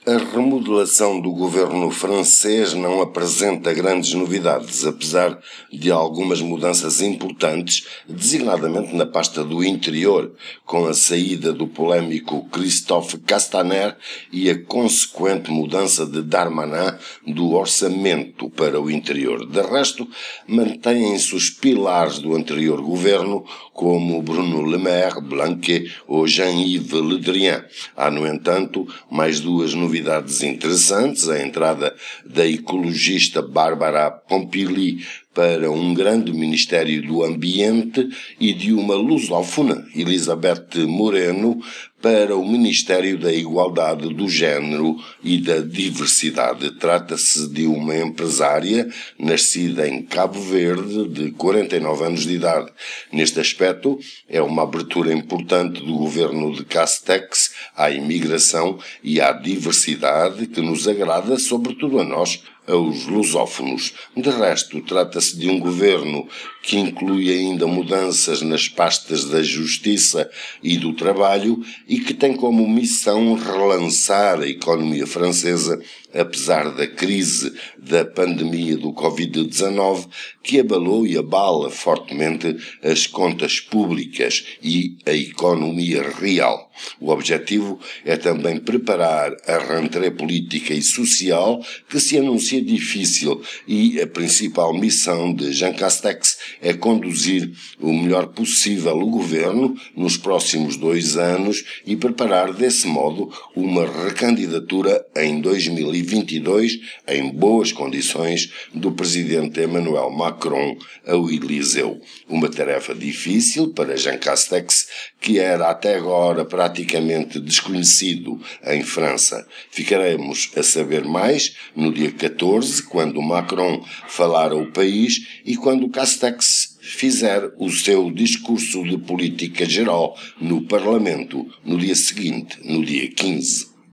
A remodelação do governo francês não apresenta grandes novidades, apesar de algumas mudanças importantes, designadamente na pasta do interior, com a saída do polémico Christophe Castaner e a consequente mudança de Darmanin do orçamento para o interior. De resto, mantêm-se os pilares do anterior governo, como Bruno Le Maire, Blanquet ou Jean-Yves Le Drian. Há, no entanto, mais duas novidades interessantes: a entrada da ecologista Bárbara Pompili para um grande Ministério do Ambiente e de uma lusófona, Elizabeth Moreno, para o Ministério da Igualdade do Género e da Diversidade. Trata-se de uma empresária nascida em Cabo Verde, de 49 anos de idade. Neste aspecto, é uma abertura importante do governo de Castex à imigração e à diversidade que nos agrada, sobretudo a nós, aos lusófonos. De resto, trata-se de um governo que inclui ainda mudanças nas pastas da Justiça e do Trabalho e que tem como missão relançar a economia francesa, apesar da crise da pandemia do Covid-19, que abalou e abala fortemente as contas públicas e a economia real. O objetivo é também preparar a rentrée política e social, que se anuncia difícil, e a principal missão de Jean Castex é conduzir o melhor possível o governo nos próximos 2 anos e preparar desse modo uma recandidatura em 2022 em boas condições do presidente Emmanuel Macron ao Eliseu. Uma tarefa difícil para Jean Castex, que era até agora praticamente desconhecido em França. Ficaremos a saber mais no dia 14, quando Macron falar ao país e quando Castex fizer o seu discurso de política geral no Parlamento no dia seguinte, no dia 15.